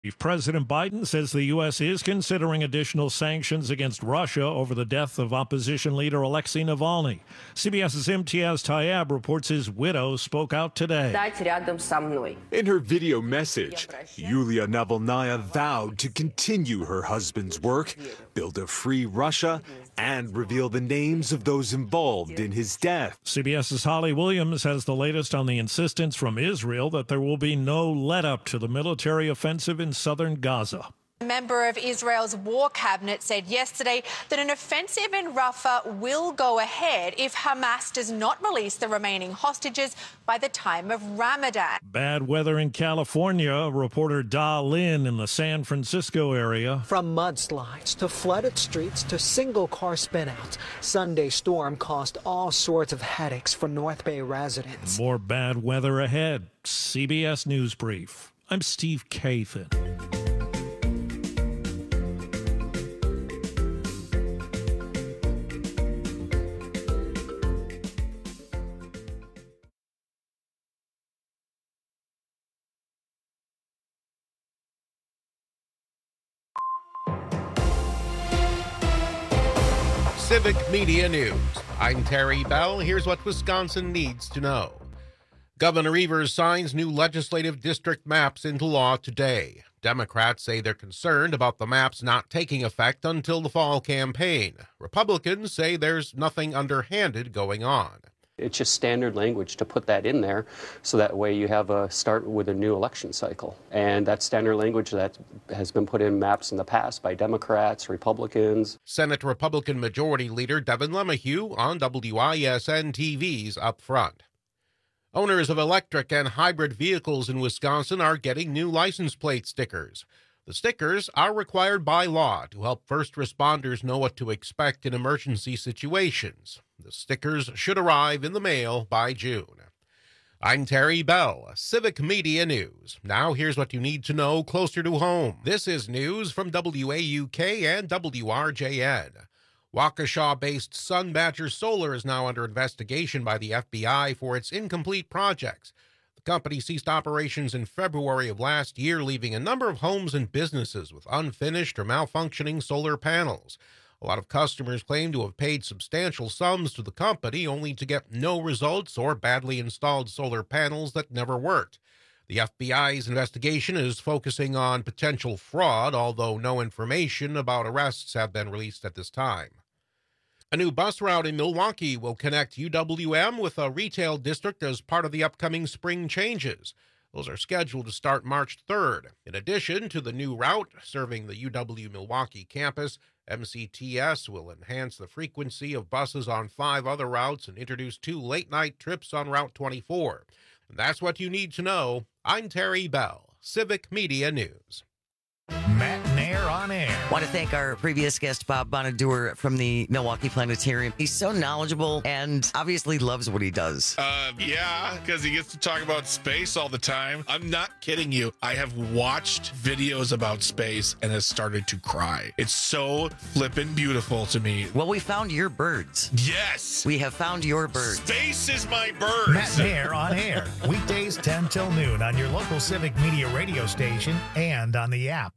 President Biden says the U.S. is considering additional sanctions against Russia over the death of opposition leader Alexei Navalny. CBS's Imtiaz Tayeb reports his widow spoke out today. In her video message, Yulia Navalnaya vowed to continue her husband's work, build a free Russia, and reveal the names of those involved in his death. CBS's Holly Williams has the latest on the insistence from Israel that there will be no let-up to the military offensive in southern Gaza. A member of Israel's war cabinet said yesterday that an offensive in Rafah will go ahead if Hamas does not release the remaining hostages by the time of Ramadan. Bad weather in California. Reporter Da Lin in the San Francisco area. From mudslides to flooded streets to single-car spinouts, Sunday storm caused all sorts of headaches for North Bay residents. More bad weather ahead. CBS News Brief. I'm Steve Kathan. Civic Media News. I'm Terry Bell. Here's what Wisconsin needs to know. Governor Evers signs new legislative district maps into law today. Democrats say they're concerned about the maps not taking effect until the fall campaign. Republicans say there's nothing underhanded going on. It's just standard language to put that in there so that way you have a start with a new election cycle. And that's standard language that has been put in maps in the past by Democrats, Republicans. Senate Republican Majority Leader Devin LeMahieu on WISN TV's Up Front. Owners of electric and hybrid vehicles in Wisconsin are getting new license plate stickers. The stickers are required by law to help first responders know what to expect in emergency situations. The stickers should arrive in the mail by June. I'm Terry Bell, Civic Media News. Now here's what you need to know closer to home. This is news from WAUK and WRJN. Waukesha-based Sun Badger Solar is now under investigation by the FBI for its incomplete projects. The company ceased operations in February of last year, leaving a number of homes and businesses with unfinished or malfunctioning solar panels. A lot of customers claim to have paid substantial sums to the company only to get no results or badly installed solar panels that never worked. The FBI's investigation is focusing on potential fraud, although no information about arrests have been released at this time. A new bus route in Milwaukee will connect UWM with a retail district as part of the upcoming spring changes. Those are scheduled to start March 3rd. In addition to the new route serving the UW-Milwaukee campus, MCTS will enhance the frequency of buses on 5 other routes and introduce 2 late-night trips on Route 24. And that's what you need to know. I'm Terry Bell, Civic Media News. Matt Nair on air. Want to thank our previous guest, Bob Bonaduer from the Milwaukee Planetarium. He's so knowledgeable and obviously loves what he does. Yeah, because he gets to talk about space all the time. I'm not kidding you. I have watched videos about space and has started to cry. It's so flippin' beautiful to me. Well, we found your birds. Yes. We have found your birds. Space is my birds. Matt Nair on air. Weekdays 10 till noon on your local Civic Media radio station and on the app.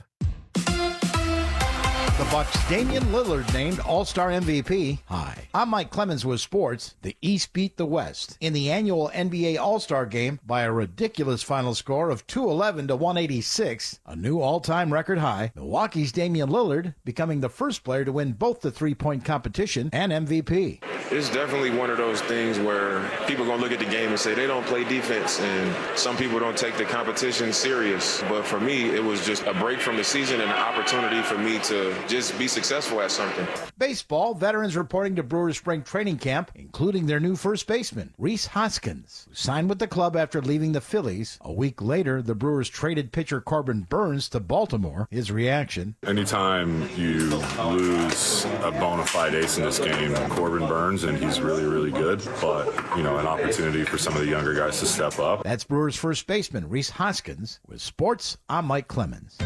The Bucks' Damian Lillard named All-Star MVP. Hi, I'm Mike Clemens with sports. The East beat the West in the annual NBA All-Star Game by a ridiculous final score of 211 to 186, a new all-time record high. Milwaukee's Damian Lillard becoming the first player to win both the three-point competition and MVP. It's definitely one of those things where people are going to look at the game and say they don't play defense, and some people don't take the competition serious. But for me, it was just a break from the season and an opportunity for me to just be successful at something. Baseball, veterans reporting to Brewers spring training camp, including their new first baseman, Rhys Hoskins, who signed with the club after leaving the Phillies. A week later, the Brewers traded pitcher Corbin Burns to Baltimore. His reaction: anytime you lose a bona fide ace in this game, Corbin Burns, and he's really, really good, but, an opportunity for some of the younger guys to step up. That's Brewers first baseman Rhys Hoskins. With sports, I'm Mike Clemens.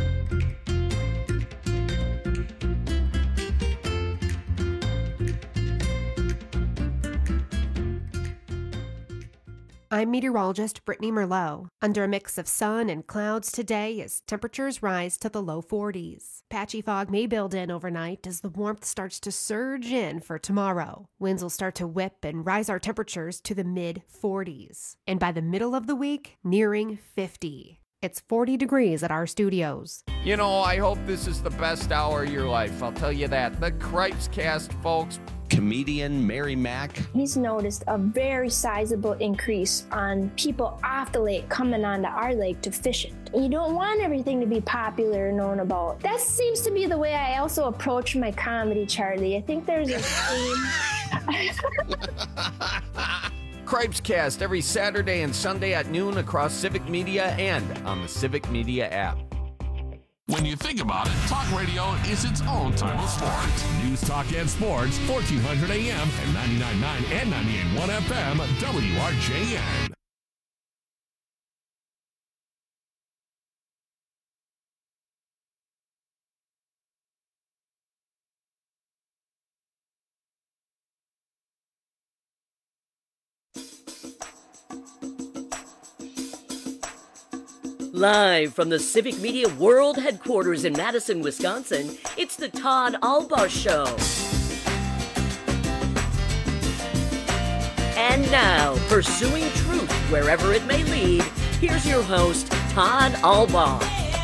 I'm meteorologist Brittany Merlot. Under a mix of sun and clouds today as temperatures rise to the low 40s. Patchy fog may build in overnight as the warmth starts to surge in for tomorrow. Winds will start to whip and rise our temperatures to the mid-40s. And by the middle of the week, nearing 50. It's 40 degrees at our studios. You know, I hope this is the best hour of your life. I'll tell you that. The Cripes Cast, folks. Comedian Mary Mack. He's noticed a very sizable increase on people off the lake coming onto our lake to fish it. You don't want everything to be popular and known about. That seems to be the way I also approach my comedy, Charlie. I think there's a theme. Cripes Cast every Saturday and Sunday at noon across Civic Media and on the Civic Media app. When you think about it, talk radio is its own type of sport. News, talk, and sports, 1400 AM and 99.9 and 98.1 FM, WRJN. Live from the Civic Media World Headquarters in Madison, Wisconsin, it's the Todd Albaugh Show. And now, pursuing truth wherever it may lead, here's your host, Todd Albaugh.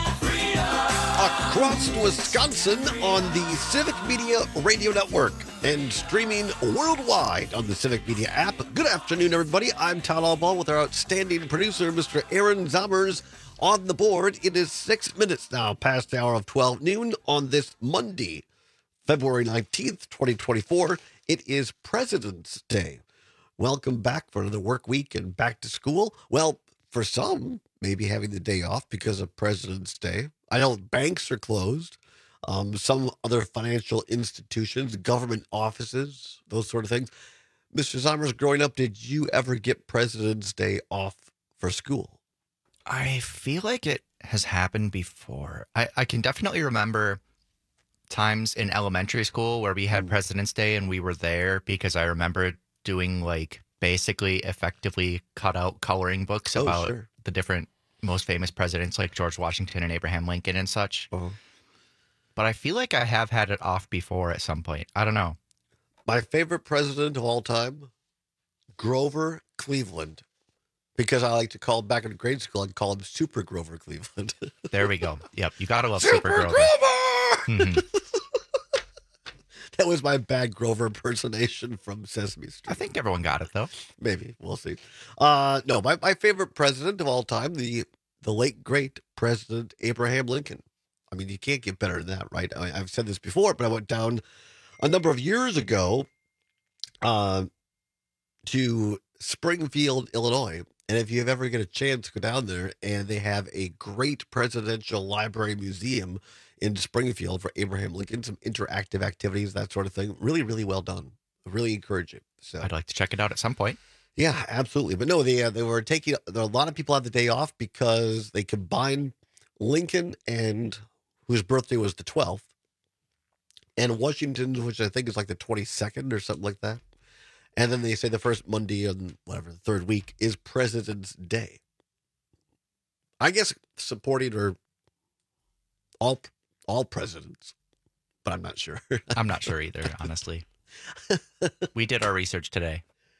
Across Wisconsin on the Civic Media Radio Network and streaming worldwide on the Civic Media app. Good afternoon, everybody. I'm Todd Albaugh with our outstanding producer, Mr. Aaron Zommers. On the board, it is 6 minutes now past the hour of 12 noon on this Monday, February 19th, 2024. It is President's Day. Welcome back for another work week and back to school. Well, for some, maybe having the day off because of President's Day. I know banks are closed. Some other financial institutions, government offices, those sort of things. Mr. Zommers, growing up, did you ever get President's Day off for school? I feel like it has happened before. I can definitely remember times in elementary school where we had President's Day and we were there because I remember doing like basically effectively cut out coloring books about the different most famous presidents like George Washington and Abraham Lincoln and such. But I feel like I have had it off before at some point. I don't know. My favorite president of all time, Grover Cleveland. Because I like to call him, back in grade school, I'd call him Super Grover Cleveland. There we go. Yep, you gotta love Super Grover. Mm-hmm. That was my bad Grover impersonation from Sesame Street. I think everyone got it, though. Maybe. We'll see. No, my favorite president of all time, the late, great President Abraham Lincoln. I mean, you can't get better than that, right? I've said this before, but I went down a number of years ago to Springfield, Illinois. And if you ever get a chance, go down there, and they have a great presidential library museum in Springfield for Abraham Lincoln, some interactive activities, that sort of thing. Really, really well done. Really encouraging. So I'd like to check it out at some point. Yeah, absolutely. But no, they were taking, there are a lot of people had the day off because they combined Lincoln and whose birthday was the 12th, and Washington's, which I think is like the 22nd or something like that. And then they say the first Monday of whatever, the third week is President's Day. I guess supporting or all presidents, but I'm not sure. I'm not sure either, honestly. We did our research today.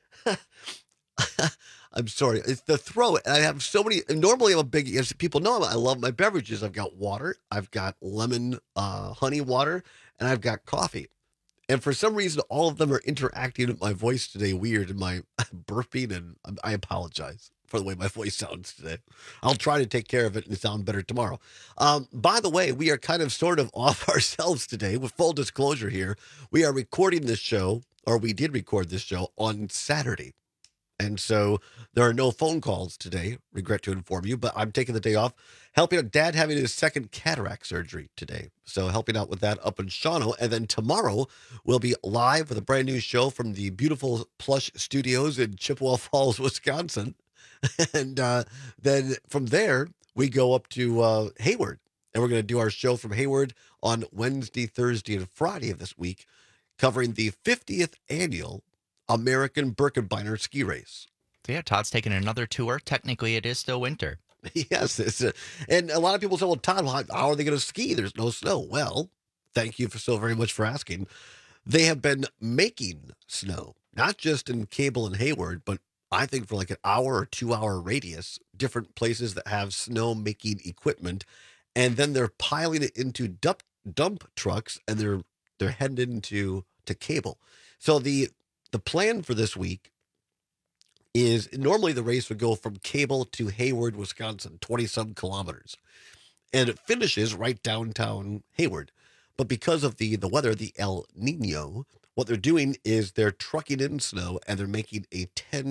I'm sorry. It's the throat. I have so many. Normally, I'm a big, as people know, I love my beverages. I've got water. I've got lemon honey water, and I've got coffee. And for some reason, all of them are interacting with my voice today weird and my burping, and I apologize for the way my voice sounds today. I'll try to take care of it and sound better tomorrow. By the way, we are kind of sort of off ourselves today. With full disclosure here, we are recording this show, or we did record this show on Saturday. And so there are no phone calls today, regret to inform you, but I'm taking the day off, helping out Dad having his second cataract surgery today. So helping out with that up in Shawano. And then tomorrow we'll be live with a brand new show from the beautiful Plush Studios in Chippewa Falls, Wisconsin. And then from there, we go up to Hayward. And we're going to do our show from Hayward on Wednesday, Thursday, and Friday of this week, covering the 50th annual American Birkebeiner ski race. So yeah, Todd's taking another tour. Technically, it is still winter. Yes. And a lot of people say, well, Todd, how are they going to ski? There's no snow. Well, thank you so very much for asking. They have been making snow, not just in Cable and Hayward, but I think for like an hour or 2 hour radius, different places that have snow making equipment. And then they're piling it into dump trucks, and they're heading into Cable. So the plan for this week is normally the race would go from Cable to Hayward, Wisconsin, 20-some kilometers. And it finishes right downtown Hayward. But because of the weather, the El Nino, what they're doing is they're trucking in snow, and they're making a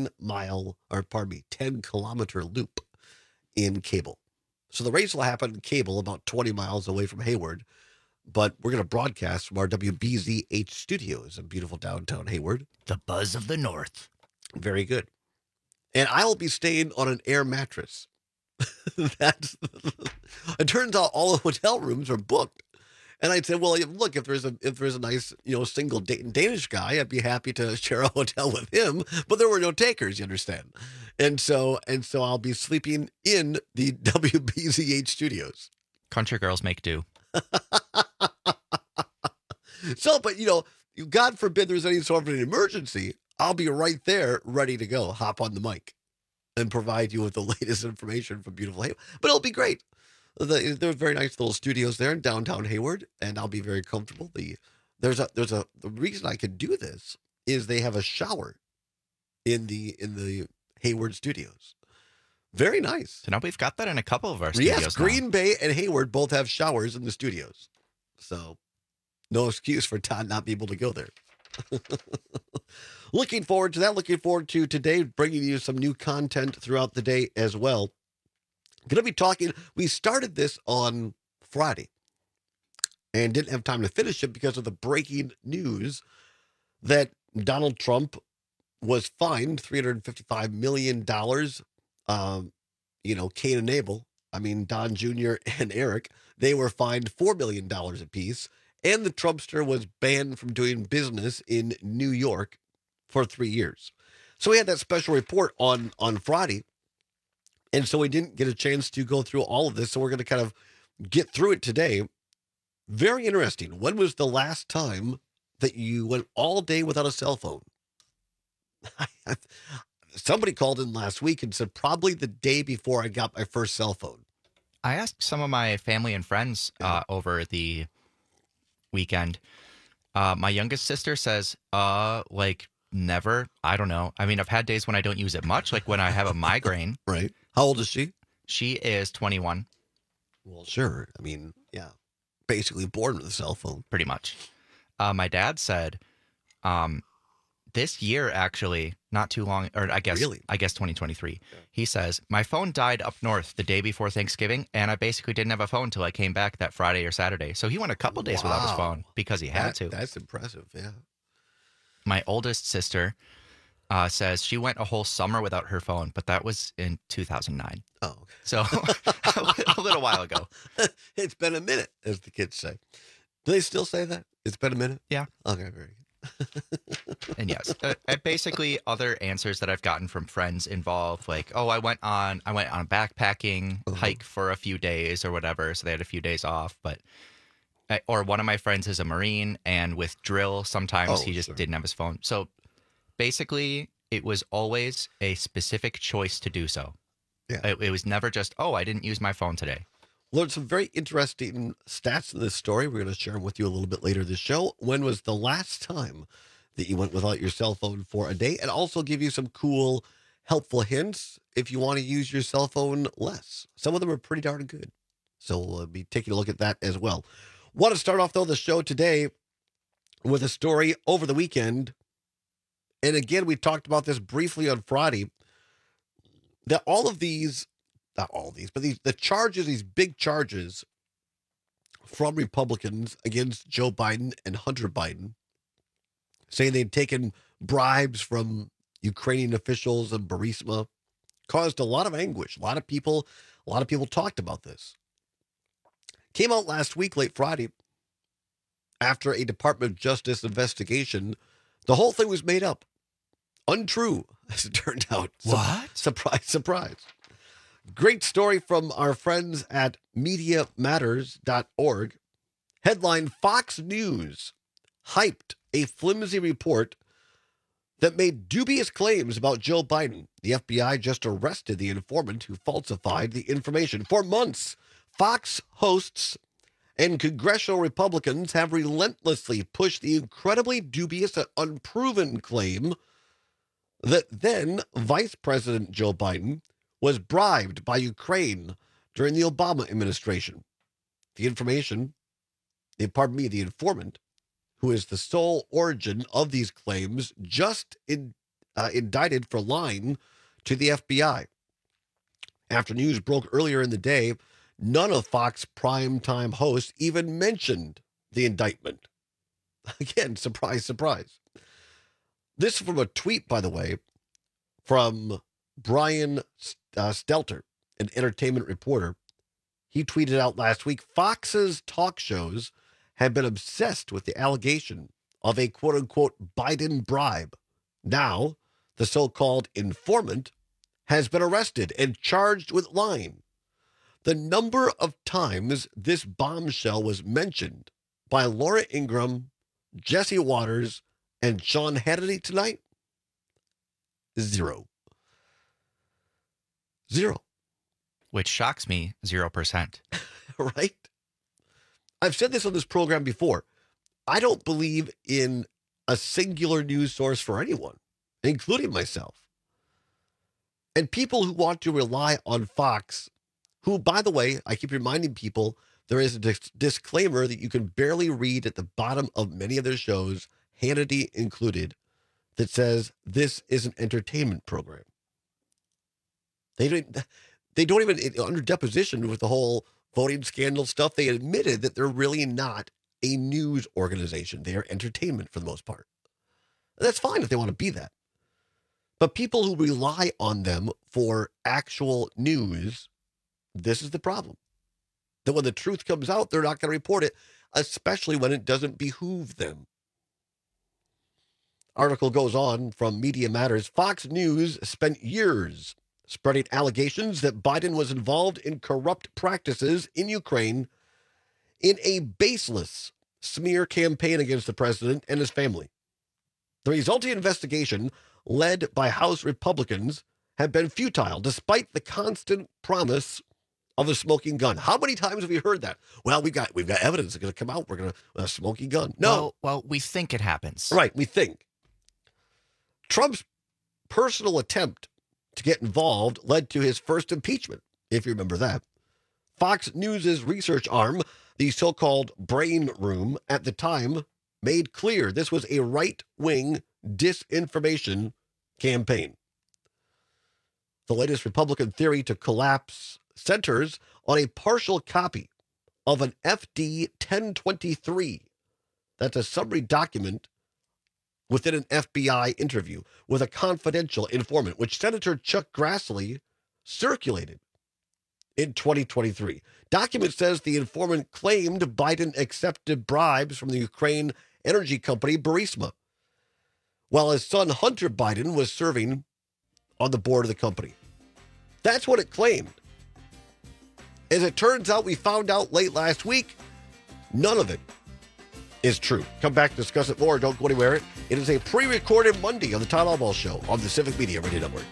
10-kilometer loop in Cable. So the race will happen in Cable, about 20 miles away from Hayward. But we're going to broadcast from our WBZH studios in beautiful downtown Hayward. The buzz of the North. Very good. And I will be staying on an air mattress. It turns out all the hotel rooms are booked. And I said, well, look, if there's a nice, single Danish guy, I'd be happy to share a hotel with him. But there were no takers, you understand. And so I'll be sleeping in the WBZH studios. Country girls make do. So, but God forbid there's any sort of an emergency, I'll be right there ready to go, hop on the mic and provide you with the latest information from beautiful Hayward. But it'll be great. There's very nice little studios there in downtown Hayward, and I'll be very comfortable. The reason I could do this is they have a shower in the Hayward studios. Very nice. So now we've got that in a couple of our studios. Yes, Green Bay and Hayward both have showers in the studios. So no excuse for Todd not being able to go there. Looking forward to that. Looking forward to today bringing you some new content throughout the day as well. Going to be talking. We started this on Friday and didn't have time to finish it because of the breaking news that Donald Trump was fined $355 million. Cain and Abel, Don Jr. and Eric, they were fined $4 million apiece. And the Trumpster was banned from doing business in New York for 3 years. So we had that special report on Friday. And so we didn't get a chance to go through all of this. So we're going to kind of get through it today. Very interesting. When was the last time that you went all day without a cell phone? Somebody called in last week and said probably the day before I got my first cell phone. I asked some of my family and friends over the weekend. My youngest sister says, never. I don't know. I've had days when I don't use it much, like when I have a migraine. Right. How old is she? She is 21. Well, sure. Basically born with a cell phone. Pretty much. My dad said, this year, actually, not too long, or I guess 2023, he says, my phone died up north the day before Thanksgiving, and I basically didn't have a phone until I came back that Friday or Saturday. So he went a couple days without his phone because he had to. That's impressive, yeah. My oldest sister says she went a whole summer without her phone, but that was in 2009. Oh, okay. So a little while ago. It's been a minute, as the kids say. Do they still say that? It's been a minute? Yeah. Okay, very good. And yes, basically other answers that I've gotten from friends involve I went on a backpacking hike for a few days or whatever, so they had a few days off. But or one of my friends is a Marine, and with drill sometimes he just didn't have his phone. So basically, it was always a specific choice to do so. Yeah, it was never just I didn't use my phone today. Learned some very interesting stats in this story. We're going to share them with you a little bit later this show. When was the last time that you went without your cell phone for a day? And also give you some cool, helpful hints if you want to use your cell phone less. Some of them are pretty darn good. So we'll be taking a look at that as well. Want to start off, though, the show today with a story over the weekend. And again, we talked about this briefly on Friday, that all of these... not all these, but the charges, these big charges from Republicans against Joe Biden and Hunter Biden, saying they'd taken bribes from Ukrainian officials and Burisma, caused a lot of anguish. A lot of people talked about this. Came out last week, late Friday, after a Department of Justice investigation. The whole thing was made up, untrue, as it turned out. What? Surprise, surprise. Great story from our friends at MediaMatters.org. Headline, Fox News hyped a flimsy report that made dubious claims about Joe Biden. The FBI just arrested the informant who falsified the information. For months, Fox hosts and congressional Republicans have relentlessly pushed the incredibly dubious and unproven claim that then Vice President Joe Biden was bribed by Ukraine during the Obama administration. The informant, who is the sole origin of these claims, just indicted for lying to the FBI. After news broke earlier in the day, none of Fox primetime hosts even mentioned the indictment. Again, surprise, surprise. This from a tweet, by the way, from Brian Stelter, an entertainment reporter. He tweeted out last week, Fox's talk shows have been obsessed with the allegation of a quote-unquote Biden bribe. Now, the so-called informant has been arrested and charged with lying. The number of times this bombshell was mentioned by Laura Ingraham, Jesse Waters, and Sean Hannity tonight, 0. Which shocks me, 0%. Right? I've said this on this program before. I don't believe in a singular news source for anyone, including myself. And people who want to rely on Fox, who, by the way, I keep reminding people, there is a disclaimer that you can barely read at the bottom of many of their shows, Hannity included, that says this is an entertainment program. They don't even, under deposition with the whole voting scandal stuff, they admitted that they're really not a news organization. They are entertainment for the most part. And that's fine if they want to be that. But people who rely on them for actual news, this is the problem. That when the truth comes out, they're not going to report it, especially when it doesn't behoove them. Article goes on from Media Matters. Fox News spent years spreading allegations that Biden was involved in corrupt practices in Ukraine in a baseless smear campaign against the president and his family. The resulting investigation, led by House Republicans, have been futile, despite the constant promise of a smoking gun. How many times have we heard that? Well, we've got evidence that's going to come out. We're going to a smoking gun. No. Well, we think it happens. Right, we think. Trump's personal attempt to get involved led to his first impeachment, if you remember that. Fox News' research arm, the so-called Brain Room, at the time made clear this was a right-wing disinformation campaign. The latest Republican theory to collapse centers on a partial copy of an FD 1023. That's a summary document within an FBI interview with a confidential informant, which Senator Chuck Grassley circulated in 2023. Document says the informant claimed Biden accepted bribes from the Ukraine energy company Burisma, while his son Hunter Biden was serving on the board of the company. That's what it claimed. As it turns out, we found out late last week, none of it is true. Come back to discuss it more. Don't go anywhere. It is a pre-recorded Monday on the Todd Albaugh Show on the Civic Media Radio Network.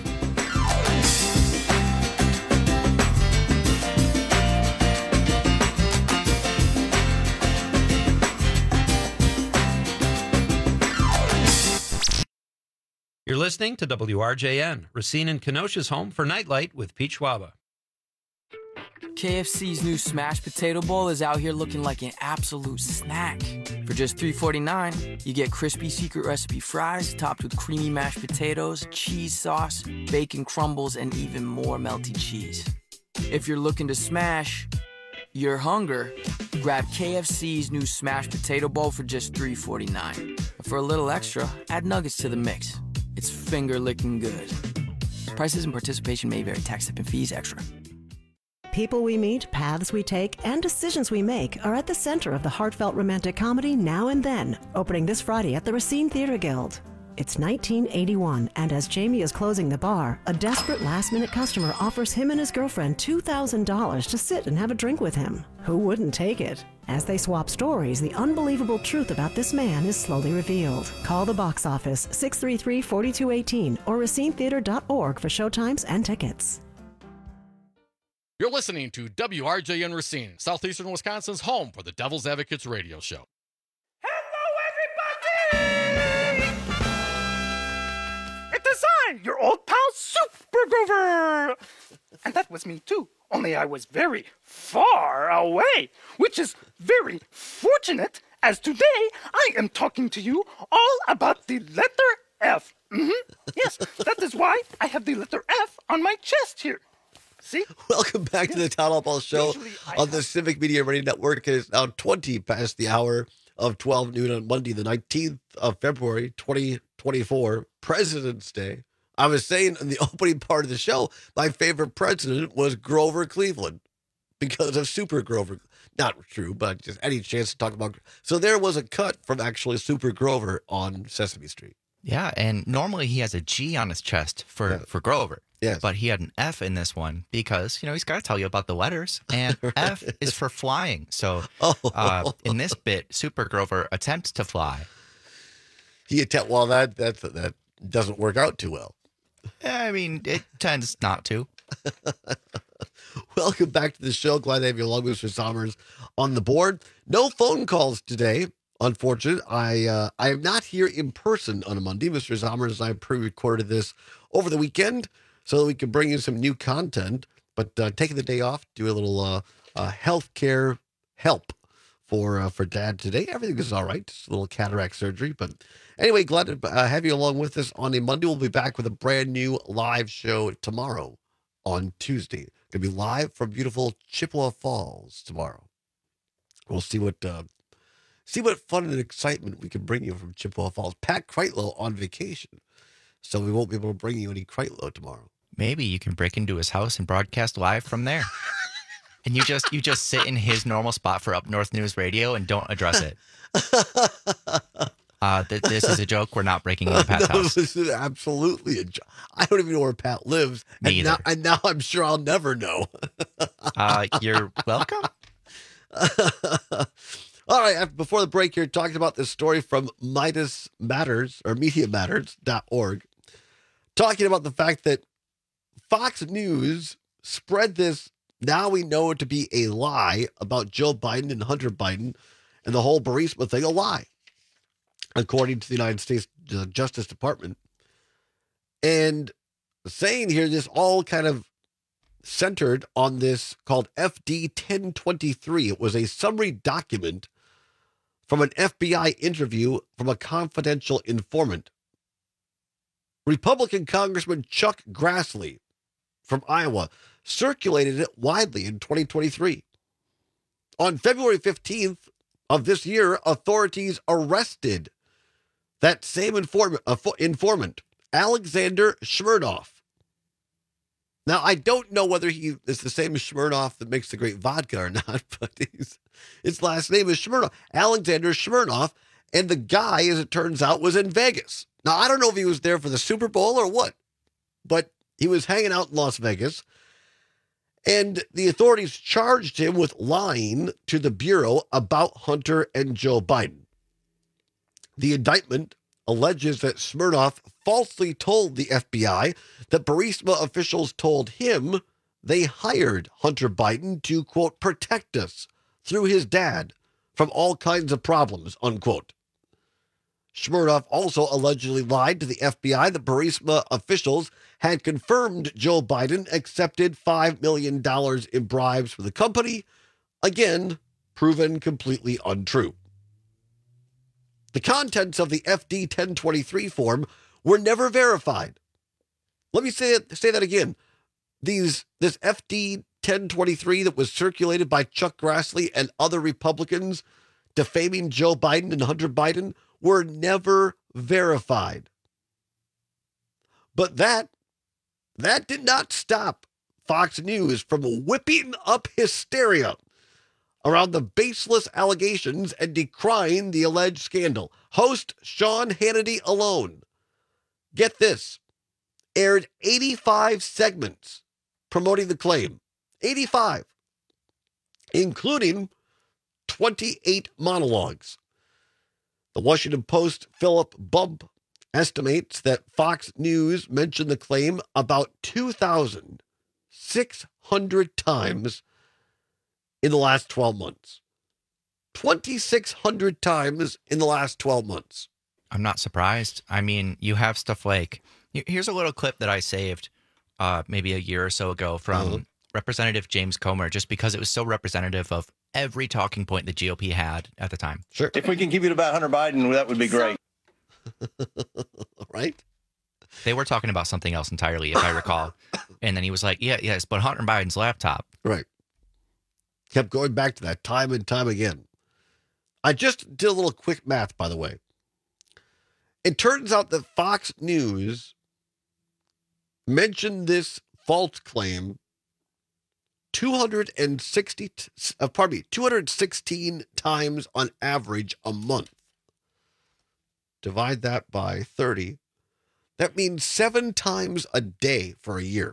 You're listening to WRJN, Racine and Kenosha's home for Nightlight with Pete Schwaba. KFC's new smashed potato bowl is out here looking like an absolute snack. For just $3.49, you get crispy secret recipe fries topped with creamy mashed potatoes, cheese sauce, bacon crumbles, and even more melty cheese. If you're looking to smash your hunger, grab KFC's new smashed potato bowl for just $3.49. For a little extra, add nuggets to the mix. It's finger-licking good. Prices and participation may vary. Tax, tip, and fees extra. People we meet, paths we take, and decisions we make are at the center of the heartfelt romantic comedy Now and Then, opening this Friday at the Racine Theater Guild. It's 1981, and as Jamie is closing the bar, a desperate last-minute customer offers him and his girlfriend $2,000 to sit and have a drink with him. Who wouldn't take it? As they swap stories, the unbelievable truth about this man is slowly revealed. Call the box office, 633-4218, or racinetheater.org for showtimes and tickets. You're listening to WRJN Racine, Southeastern Wisconsin's home for the Devil's Advocates radio show. It is I, your old pal Super Grover! And that was me too, only I was very far away, which is very fortunate, as today I am talking to you all about the letter F. Yes, that is why I have the letter F on my chest here. See? Welcome back to the Town Hall Ball Show on the Civic Media Radio Network. It is now 20 past the hour of 12 noon on Monday, the 19th of February, 2024, President's Day. I was saying in the opening part of the show, my favorite president was Grover Cleveland because of Super Grover. Not true, but just any chance to talk about. So there was a cut from actually Super Grover on Sesame Street. Yeah, and normally he has a G on his chest for Grover. Yes. But he had an F in this one because, he's got to tell you about the letters. And F is for flying. So in this bit, Super Grover attempts to fly. Well, that doesn't work out too well. I mean, it tends not to. Welcome back to the show. Glad to have you along, Mr. Sommers, on the board. No phone calls today. Unfortunate. I am not here in person on a Monday. Mr. Sommers and I pre-recorded this over the weekend so that we can bring you some new content. But taking the day off, do a little healthcare help for Dad today. Everything is all right. Just a little cataract surgery. But anyway, glad to have you along with us on a Monday. We'll be back with a brand new live show tomorrow on Tuesday. Going to be live from beautiful Chippewa Falls tomorrow. We'll see what fun and excitement we can bring you from Chippewa Falls. Pat Kreitlow on vacation, so we won't be able to bring you any Kreitlow tomorrow. Maybe you can break into his house and broadcast live from there. And you just sit in his normal spot for Up North News Radio and don't address it. This is a joke. We're not breaking into Pat's house. This is absolutely a joke. I don't even know where Pat lives. Me either. And now I'm sure I'll never know. You're welcome. All right, before the break here, talking about this story from Midas Matters, or MediaMatters.org, talking about the fact that Fox News spread this, now we know it to be a lie about Joe Biden and Hunter Biden and the whole Burisma thing, a lie, according to the United States Justice Department. And saying here, this all kind of centered on this called FD 1023. It was a summary document from an FBI interview from a confidential informant. Republican Congressman Chuck Grassley from Iowa circulated it widely in 2023. On February 15th of this year, authorities arrested that same informant, Alexander Smirnoff. Now, I don't know whether he is the same Smirnoff that makes the great vodka or not, but his last name is Smirnoff, Alexander Smirnoff, and the guy, as it turns out, was in Vegas. Now, I don't know if he was there for the Super Bowl or what, but he was hanging out in Las Vegas, and the authorities charged him with lying to the Bureau about Hunter and Joe Biden. The indictment alleges that Smirnoff falsely told the FBI that Burisma officials told him they hired Hunter Biden to, quote, protect us through his dad from all kinds of problems, unquote. Smirnoff also allegedly lied to the FBI that Burisma officials had confirmed Joe Biden accepted $5 million in bribes for the company, again, proven completely untrue. The contents of the FD 1023 form were never verified. Let me say that again. This FD 1023 that was circulated by Chuck Grassley and other Republicans defaming Joe Biden and Hunter Biden were never verified. But that did not stop Fox News from whipping up hysteria around the baseless allegations and decrying the alleged scandal. Host Sean Hannity alone get this, aired 85 segments promoting the claim. 85, including 28 monologues. The Washington Post Philip Bump estimates that Fox News mentioned the claim about 2,600 times in the last 12 months. 2,600 times in the last 12 months. I'm not surprised. I mean, you have stuff like, here's a little clip that I saved maybe a year or so ago from Representative James Comer, just because it was so representative of every talking point the GOP had at the time. Sure. If we can keep it about Hunter Biden, that would be great. Right? They were talking about something else entirely, if I recall. And then he was like, yes, but Hunter Biden's laptop. Right. Kept going back to that time and time again. I just did a little quick math, by the way. It turns out that Fox News mentioned this false claim 216 times on average a month. Divide that by 30. That means 7 times a day for a year.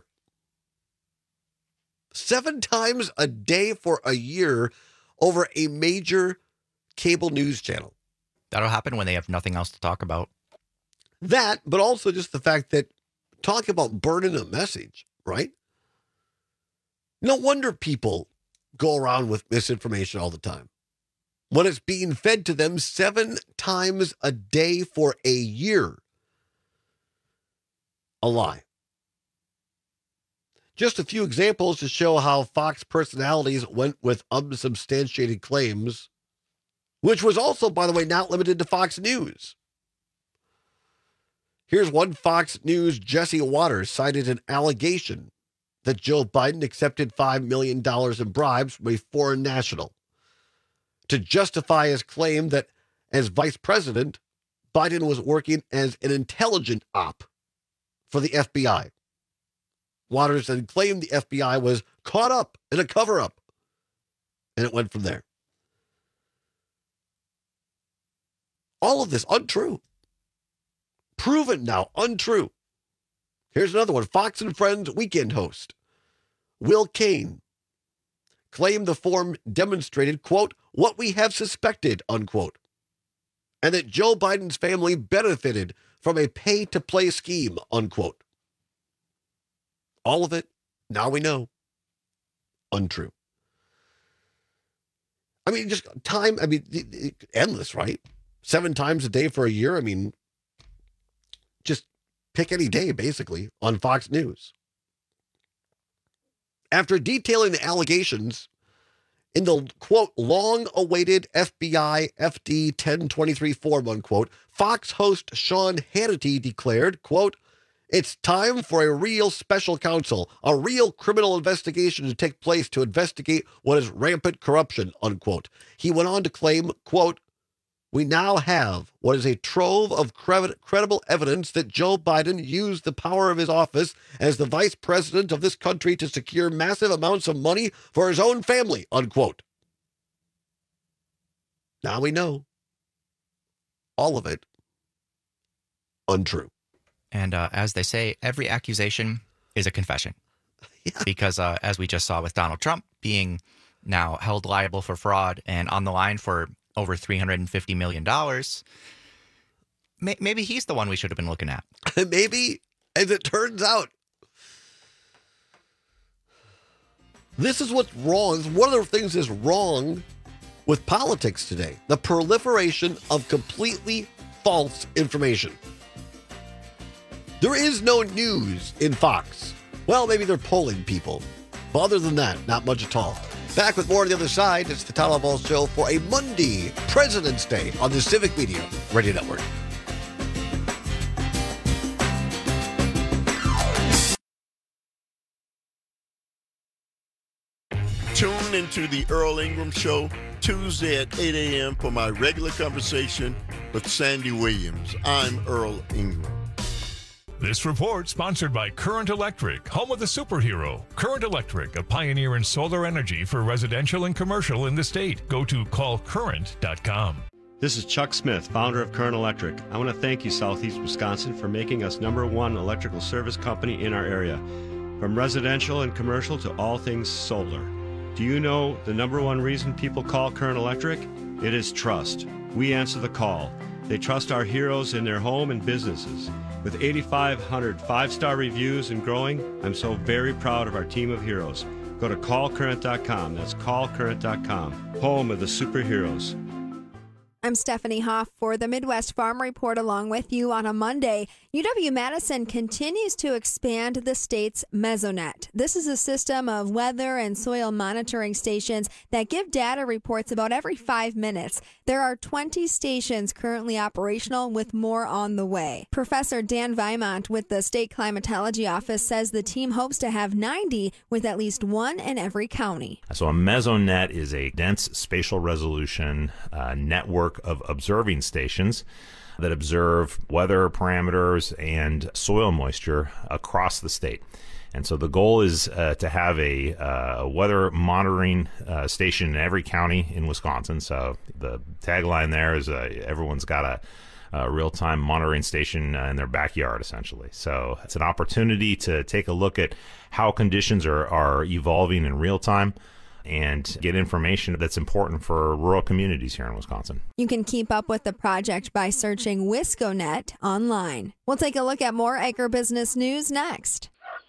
7 times a day for a year over a major cable news channel. That'll happen when they have nothing else to talk about. That, but also just the fact that talk about burning a message, right? No wonder people go around with misinformation all the time. When it's being fed to them 7 times a day for a year. A lie. Just a few examples to show how Fox personalities went with unsubstantiated claims, which was also, by the way, not limited to Fox News. Here's one Fox News Jesse Waters cited an allegation that Joe Biden accepted $5 million in bribes from a foreign national to justify his claim that as vice president, Biden was working as an intelligence op for the FBI. Waters then claimed the FBI was caught up in a cover-up, and it went from there. All of this untrue. Proven now, untrue. Here's another one. Fox and Friends weekend host Will Cain claimed the form demonstrated, quote, what we have suspected, unquote, and that Joe Biden's family benefited from a pay-to-play scheme, unquote. All of it, now we know, untrue. I mean, just time, I mean, endless, right? 7 times a day for a year. I mean, just pick any day, basically, on Fox News. After detailing the allegations in the, quote, long-awaited FBI FD 1023 form, unquote, Fox host Sean Hannity declared, quote, it's time for a real special counsel, a real criminal investigation to take place to investigate what is rampant corruption, unquote. He went on to claim, quote, we now have what is a trove of credible evidence that Joe Biden used the power of his office as the vice president of this country to secure massive amounts of money for his own family, unquote. Now we know. All of it untrue. And as they say, every accusation is a confession. Yeah. Because as we just saw with Donald Trump being now held liable for fraud and on the line for over $350 million, maybe he's the one we should have been looking at. Maybe, as it turns out. This is what's wrong. One of the things that's wrong with politics today. The proliferation of completely false information. There is no news in Fox. Well, maybe they're polling people. But other than that, not much at all. Back with more on the other side. It's the Todd Albaugh Show for a Monday, President's Day, on the Civic Media Radio Network. Tune into the Earl Ingram Show Tuesday at 8 a.m. for my regular conversation with Sandy Williams. I'm Earl Ingram. This report sponsored by Current Electric, home of the superhero. Current Electric, a pioneer in solar energy for residential and commercial in the state. Go to callcurrent.com. This is Chuck Smith, founder of Current Electric. I want to thank you, Southeast Wisconsin, for making us #1 electrical service company in our area. From residential and commercial to all things solar. Do you know the #1 reason people call Current Electric? It is trust. We answer the call. They trust our heroes in their home and businesses. With 8,500 five-star reviews and growing, I'm so very proud of our team of heroes. Go to callcurrent.com. That's callcurrent.com. Home of the superheroes. I'm Stephanie Hoff for the Midwest Farm Report along with you on a Monday. UW-Madison continues to expand the state's Mesonet. This is a system of weather and soil monitoring stations that give data reports about every 5 minutes. There are 20 stations currently operational with more on the way. Professor Dan Vimont with the State Climatology Office says the team hopes to have 90 with at least one in every county. So a Mesonet is a dense spatial resolution network of observing stations that observe weather parameters and soil moisture across the state. And so the goal is to have a weather monitoring station in every county in Wisconsin. So the tagline there is everyone's got a real-time monitoring station in their backyard, essentially. So it's an opportunity to take a look at how conditions are evolving in real time and get information that's important for rural communities here in Wisconsin. You can keep up with the project by searching Wisconet online. We'll take a look at more agribusiness news next.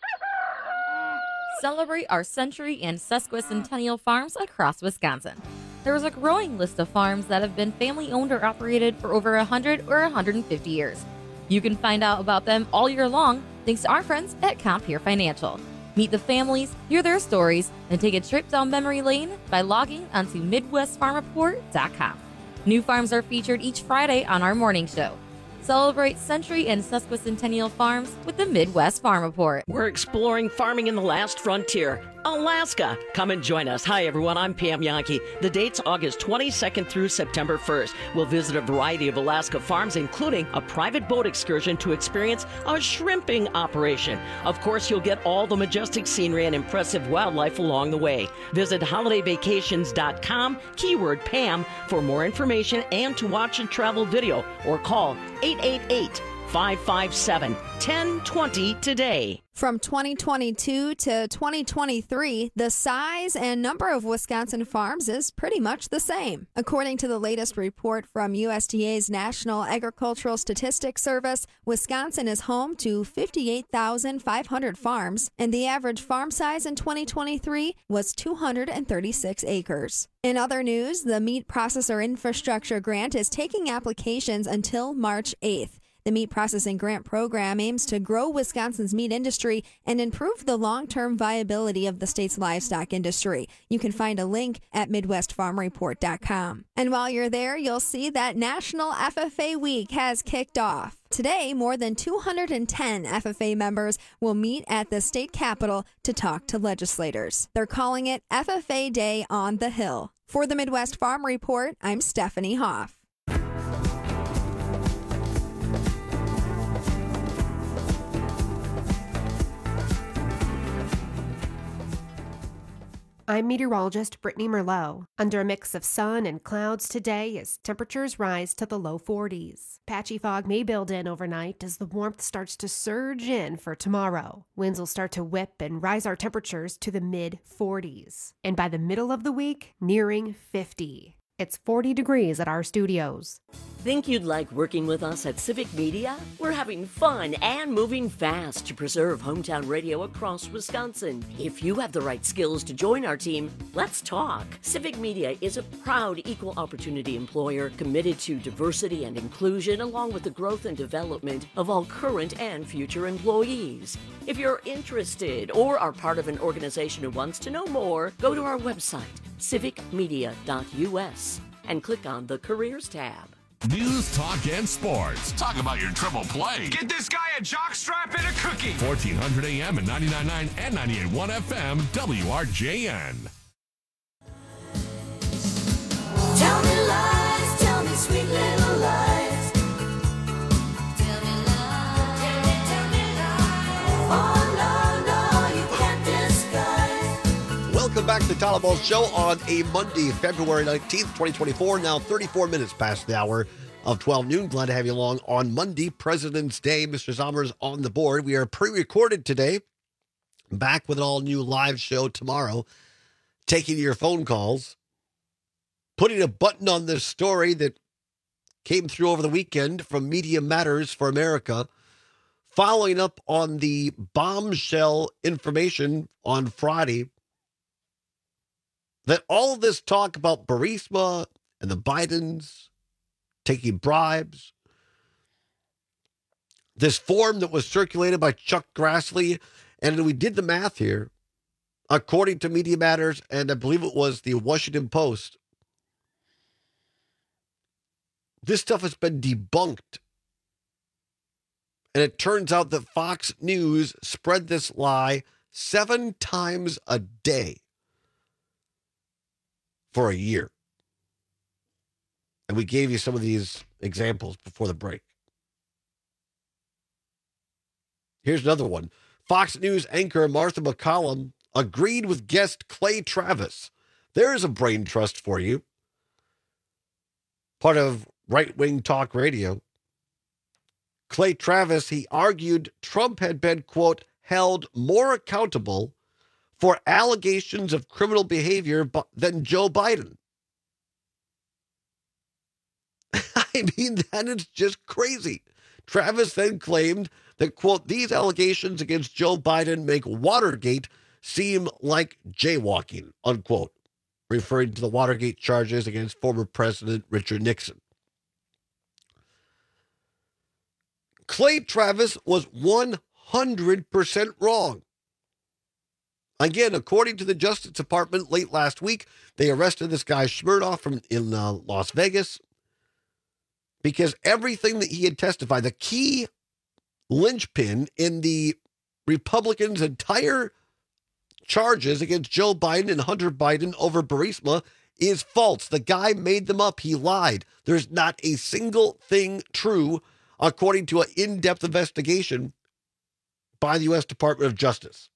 Celebrate our century and sesquicentennial farms across Wisconsin. There is a growing list of farms that have been family-owned or operated for over 100 or 150 years. You can find out about them all year long thanks to our friends at Compeer Financial. Meet the families, hear their stories, and take a trip down memory lane by logging onto MidwestFarmReport.com. New farms are featured each Friday on our morning show. Celebrate century and sesquicentennial farms with the Midwest Farm Report. We're exploring farming in the last frontier, Alaska. Come and join us. Hi, everyone. I'm Pam Yankee. The date's August 22nd through September 1st. We'll visit a variety of Alaska farms, including a private boat excursion to experience a shrimping operation. Of course, you'll get all the majestic scenery and impressive wildlife along the way. Visit holidayvacations.com, keyword Pam, for more information and to watch a travel video, or call 888-557-1020 today. From 2022 to 2023, the size and number of Wisconsin farms is pretty much the same. According to the latest report from USDA's National Agricultural Statistics Service, Wisconsin is home to 58,500 farms, and the average farm size in 2023 was 236 acres. In other news, the Meat Processor Infrastructure Grant is taking applications until March 8th. The Meat Processing Grant Program aims to grow Wisconsin's meat industry and improve the long-term viability of the state's livestock industry. You can find a link at MidwestFarmReport.com. And while you're there, you'll see that National FFA Week has kicked off. Today, more than 210 FFA members will meet at the state capitol to talk to legislators. They're calling it FFA Day on the Hill. For the Midwest Farm Report, I'm Stephanie Hoff. I'm meteorologist Brittany Merlot. Under a mix of sun and clouds today as temperatures rise to the low 40s. Patchy fog may build in overnight as the warmth starts to surge in for tomorrow. Winds will start to whip and rise our temperatures to the mid-40s. And by the middle of the week, nearing 50. It's 40 degrees at our studios. Think you'd like working with us at Civic Media? We're having fun and moving fast to preserve hometown radio across Wisconsin. If you have the right skills to join our team, let's talk. Civic Media is a proud equal opportunity employer committed to diversity and inclusion, along with the growth and development of all current and future employees. If you're interested or are part of an organization who wants to know more, go to our website, civicmedia.us, and click on the Careers tab. News, talk, and sports. Talk about your triple play. Get this guy a jockstrap and a cookie. 1400 AM and 99.9 and 98.1 FM, WRJN. Tell me lies, tell me sweet little lies. Tell me lies, tell me lies. Oh, no, no, you can't disguise. Welcome Welcome back to the Tyler Ball Show on a Monday, February 19th, 2024. Now 34 minutes past the hour of 12 noon. Glad to have you along on Monday, President's Day. Mr. Zommers on the board. We are pre-recorded today. Back with an all-new live show tomorrow. Taking your phone calls. Putting a button on this story that came through over the weekend from Media Matters for America. Following up on the bombshell information on Friday that all of this talk about Burisma and the Bidens taking bribes, this form that was circulated by Chuck Grassley, and we did the math here, according to Media Matters, and I believe it was the Washington Post, this stuff has been debunked. And it turns out that Fox News spread this lie 7 times a day for a year. And we gave you some of these examples before the break. Here's another one. Fox News anchor Martha McCallum agreed with guest Clay Travis. There's a brain trust for you. Part of right-wing talk radio. Clay Travis, he argued Trump had been, quote, held more accountable for allegations of criminal behavior than Joe Biden. I mean, that is just crazy. Travis then claimed that, quote, these allegations against Joe Biden make Watergate seem like jaywalking, unquote, referring to the Watergate charges against former President Richard Nixon. Clay Travis was 100% wrong. Again, according to the Justice Department late last week, they arrested this guy Smirnoff in Las Vegas because everything that he had testified, the key linchpin in the Republicans' entire charges against Joe Biden and Hunter Biden over Burisma is false. The guy made them up. He lied. There's not a single thing true, according to an in-depth investigation by the U.S. Department of Justice.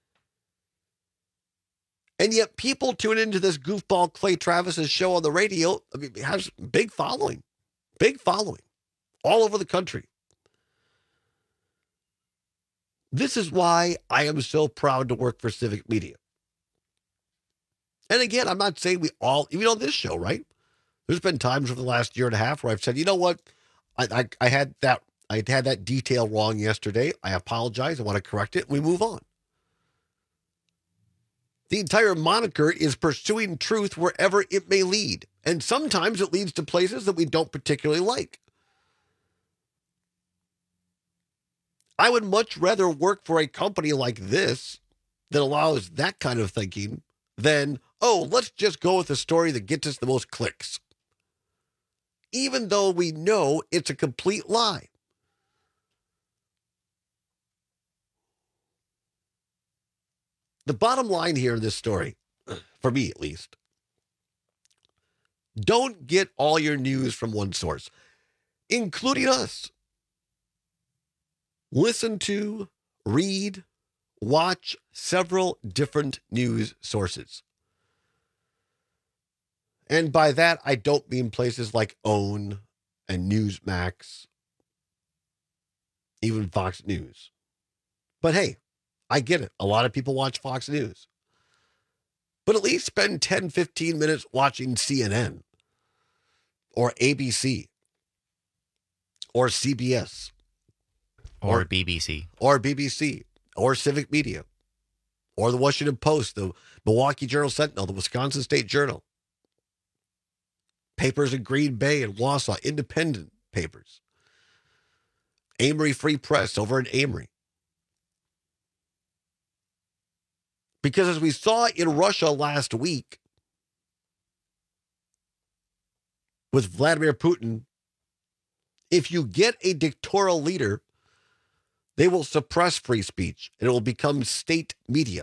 And yet people tune into this goofball Clay Travis's show on the radio. I mean, it has big following all over the country. This is why I am so proud to work for Civic Media. And again, I'm not saying we all, even on this show, right? There's been times over the last year and a half where I've said, you know what? I had that detail wrong yesterday. I apologize. I want to correct it. We move on. The entire moniker is pursuing truth wherever it may lead. And sometimes it leads to places that we don't particularly like. I would much rather work for a company like this that allows that kind of thinking than, oh, let's just go with the story that gets us the most clicks. Even though we know it's a complete lie. The bottom line here in this story, for me at least, don't get all your news from one source, including us. Listen to, read, watch several different news sources. And by that, I don't mean places like OWN and Newsmax, even Fox News. But hey, I get it. A lot of people watch Fox News. But at least spend 10, 15 minutes watching CNN or ABC or CBS or BBC or Civic Media or the Washington Post, the Milwaukee Journal Sentinel, the Wisconsin State Journal. Papers in Green Bay and Wausau, independent papers. Amory Free Press over in Amory. Because as we saw in Russia last week with Vladimir Putin, if you get a dictatorial leader, they will suppress free speech and it will become state media.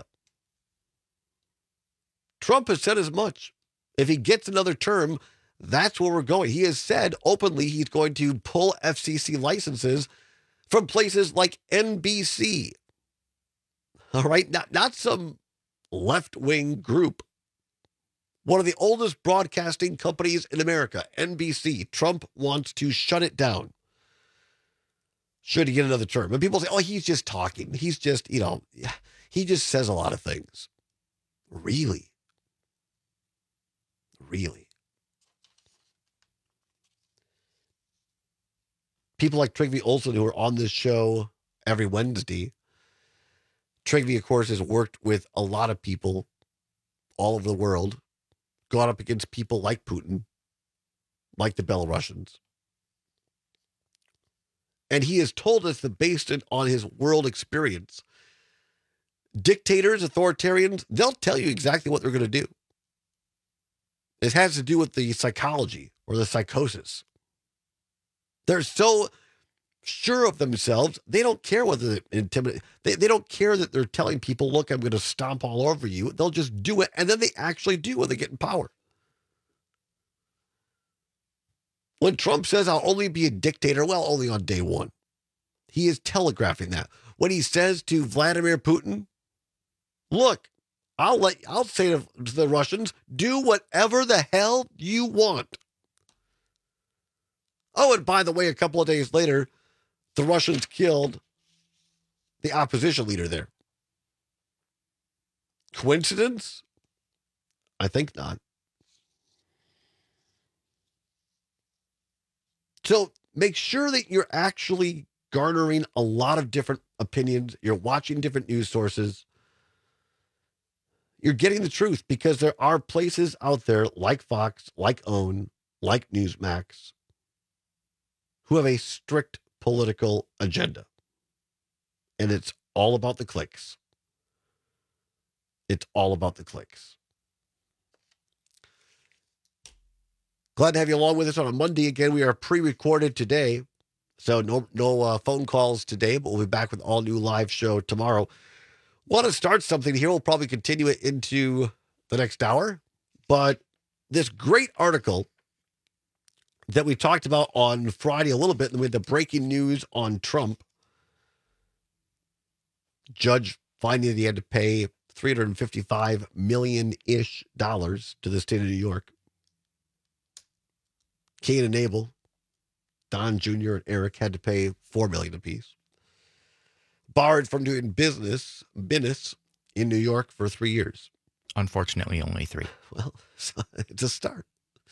Trump has said as much. If he gets another term, that's where we're going. He has said openly he's going to pull FCC licenses from places like NBC. All right? Not some left-wing group. One of the oldest broadcasting companies in America, NBC. Trump wants to shut it down. Should he get another term? And people say, oh, he's just talking. He's just, he just says a lot of things. Really? Really? People like Trygve Olsen, who are on this show every Wednesday. Trygve, of course, has worked with a lot of people all over the world, gone up against people like Putin, like the Belarusians. And he has told us that based on his world experience, dictators, authoritarians, they'll tell you exactly what they're going to do. It has to do with the psychology or the psychosis. They're so sure of themselves, they don't care whether they're intimidated. They don't care that they're telling people, look, I'm going to stomp all over you. They'll just do it, and then they actually do when they get in power. When Trump says, I'll only be a dictator, well, only on day one. He is telegraphing that. When he says to Vladimir Putin, look, I'll say to the Russians, do whatever the hell you want. Oh, and by the way, a couple of days later, the Russians killed the opposition leader there. Coincidence? I think not. So make sure that you're actually garnering a lot of different opinions. You're watching different news sources. You're getting the truth, because there are places out there like Fox, like OWN, like Newsmax, who have a strict political agenda. And it's all about the clicks. It's all about the clicks. Glad to have you along with us on a Monday. Again, we are pre-recorded today, so no phone calls today, but we'll be back with all new live show tomorrow. Want to start something here. We'll probably continue it into the next hour, but this great article that we talked about on Friday a little bit, and we had the breaking news on Trump. Judge finding that he had to pay $355 million-ish to the state of New York. Cain and Abel, Don Jr. and Eric had to pay $4 million apiece. Barred from doing business in New York for 3 years. Unfortunately, only 3. Well, it's a start.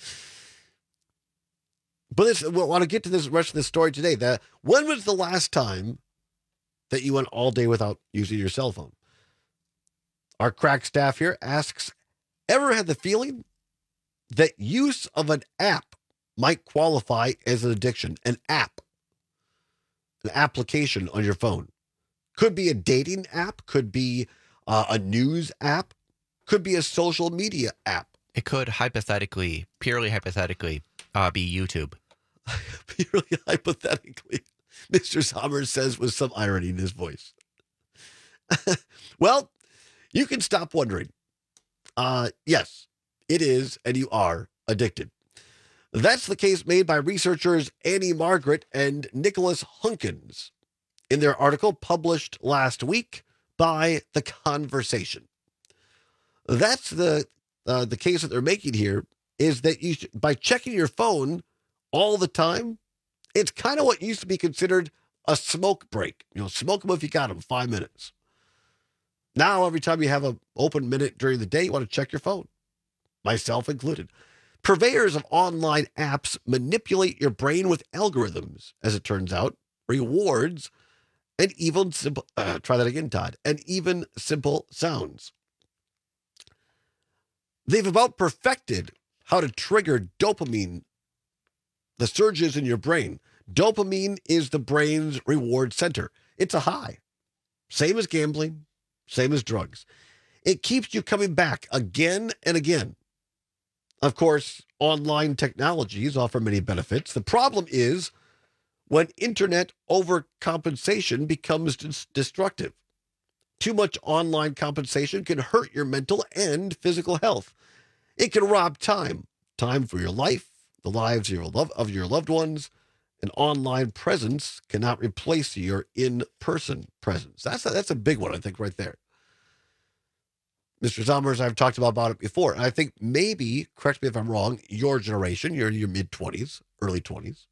But we want to get to this rest of the story today. When was the last time that you went all day without using your cell phone? Our crack staff here asks, ever had the feeling that use of an app might qualify as an addiction? An app, an application on your phone. Could be a dating app, could be a news app, could be a social media app. It could purely hypothetically, be YouTube. Purely hypothetically, Mr. Sommers says with some irony in his voice. Well, you can stop wondering. Yes, it is, and you are addicted. That's the case made by researchers Annie Margaret and Nicholas Hunkins in their article published last week by The Conversation. That's the case that they're making here, is that by checking your phone all the time, it's kind of what used to be considered a smoke break. Smoke them if you got them, 5 minutes. Now, every time you have an open minute during the day, you want to check your phone, myself included. Purveyors of online apps manipulate your brain with algorithms, as it turns out, rewards, and even simple, try that again, Todd, and even simple sounds. They've about perfected how to trigger dopamine, the surges in your brain. Dopamine is the brain's reward center. It's a high. Same as gambling, same as drugs. It keeps you coming back again and again. Of course, online technologies offer many benefits. The problem is when internet overcompensation becomes destructive. Too much online compensation can hurt your mental and physical health. It can rob time for your life, the lives of your loved ones. An online presence cannot replace your in-person presence. That's a big one, I think, right there. Mr. Zommers, I've talked about it before. And I think maybe, correct me if I'm wrong, your generation, you're in your mid-20s, early 20s.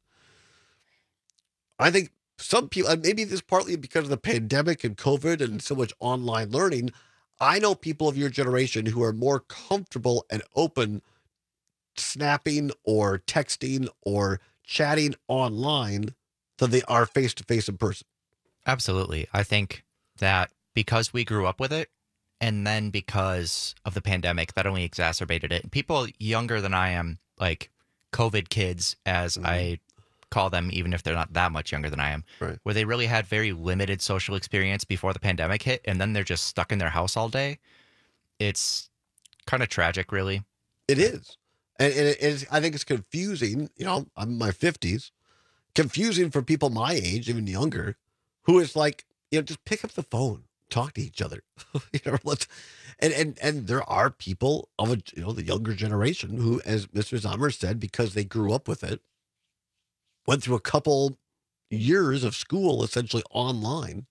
I think some people, and maybe this is partly because of the pandemic and COVID and so much online learning, I know people of your generation who are more comfortable and open snapping or texting or chatting online than they are face-to-face in person. Absolutely. I think that because we grew up with it, and then because of the pandemic, that only exacerbated it. People younger than I am, like COVID kids, as I call them, even if they're not that much younger than I am, where they really had very limited social experience before the pandemic hit, and then they're just stuck in their house all day. It's kind of tragic, really. It is. And it is, I think it's confusing. You know, I'm in my 50s. Confusing for people my age, even younger, who is like, you know, just pick up the phone, talk to each other. You know, and there are people of the younger generation who, as Mr. Zommers said, because they grew up with it, went through a couple years of school essentially online.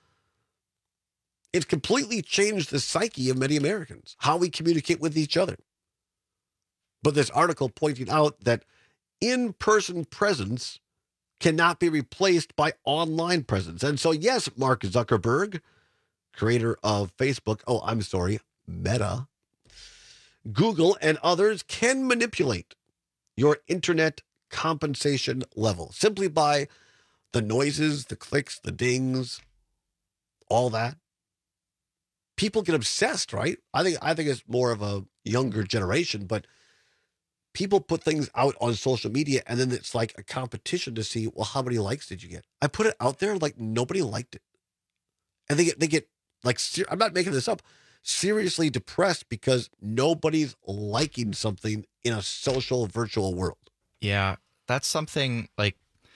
It's completely changed the psyche of many Americans, how we communicate with each other. But this article pointing out that in-person presence cannot be replaced by online presence. And so, yes, Mark Zuckerberg, creator of Facebook, Meta, Google, and others can manipulate your internet compensation level simply by the noises, the clicks, the dings, all that. People get obsessed, right? I think it's more of a younger generation, but people put things out on social media and then it's like a competition to see, well, how many likes did you get? I put it out there like nobody liked it. And they get like, I'm not making this up, seriously depressed because nobody's liking something in a social virtual world. Yeah, that's something I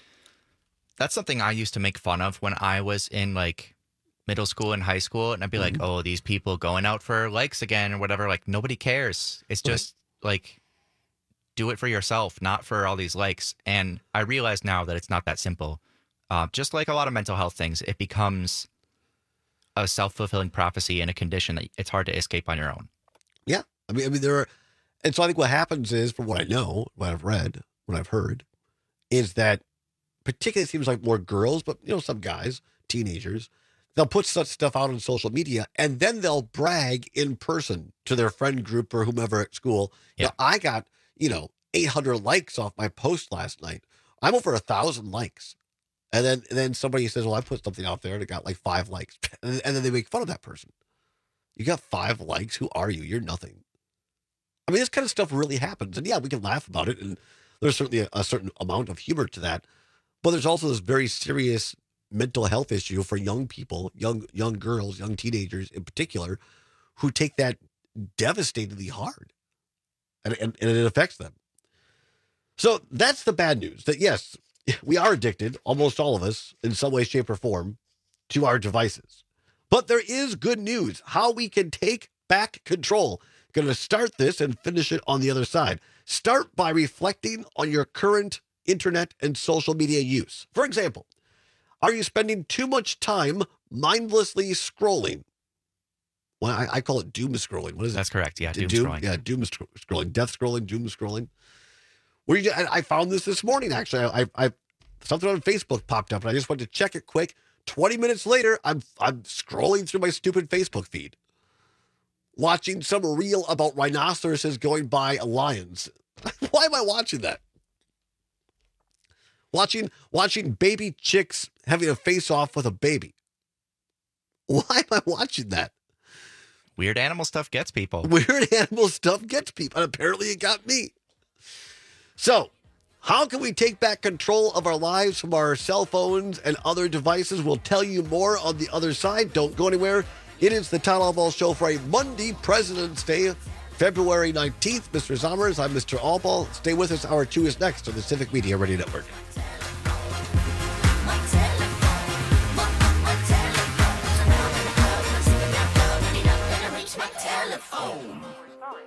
used to make fun of when I was in like middle school and high school. And I'd be like, oh, these people going out for likes again or whatever. Like nobody cares. It's just like, do it for yourself, not for all these likes. And I realize now that it's not that simple. Just like a lot of mental health things, it becomes a self-fulfilling prophecy in a condition that it's hard to escape on your own. Yeah. I mean, there are, and so I think what happens is, from what I know, what I've read, what I've heard, is that particularly it seems like more girls, but, you know, some guys, teenagers, they'll put such stuff out on social media and then they'll brag in person to their friend group or whomever at school. Yeah. You know, I got, 800 likes off my post last night. I'm over 1,000 likes. And then somebody says, well, I put something out there and it got like 5 likes. And then they make fun of that person. You got 5 likes. Who are you? You're nothing. I mean, this kind of stuff really happens. And yeah, we can laugh about it. And there's certainly a certain amount of humor to that. But there's also this very serious mental health issue for young people, young girls, young teenagers in particular, who take that devastatingly hard. And it affects them. So that's the bad news, that yes, we are addicted, almost all of us, in some way, shape, or form, to our devices. But there is good news, how we can take back control. Going to start this and finish it on the other side. Start by reflecting on your current internet and social media use. For example, are you spending too much time mindlessly scrolling? Well, I call it doom scrolling. What is it? That's correct. Yeah, doom scrolling. Yeah, doom scrolling, death scrolling, doom scrolling. I found this morning, actually. I something on Facebook popped up, and I just went to check it quick. 20 minutes later, I'm scrolling through my stupid Facebook feed, watching some reel about rhinoceroses going by lions. Why am I watching that? Watching baby chicks having a face-off with a baby. Why am I watching that? Weird animal stuff gets people. Weird animal stuff gets people. And apparently it got me. So, how can we take back control of our lives from our cell phones and other devices? We'll tell you more on the other side. Don't go anywhere. It is the Town Hall Ball Show for a Monday, President's Day, February 19th. Mr. Zommers, I'm Mr. Allball. Stay with us. Hour 2 is next on the Civic Media Radio Network.